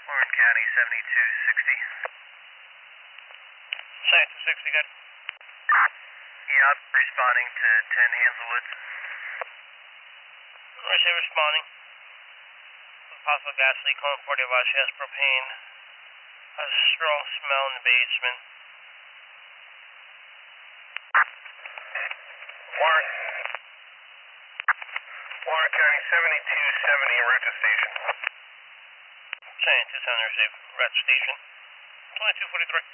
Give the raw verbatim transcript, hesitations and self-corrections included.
Warren County seventy-two sixty. seventy-two sixty, good. Yeah, I'm responding to ten Hazelwood. Receive responding. Possible gas leak, calling forty watts, has propane. Has a strong smell in the basement. Warren. Warren County seventy-two seventy, route to station. seventy-two seventy, receive, route to station. twenty-two forty-three.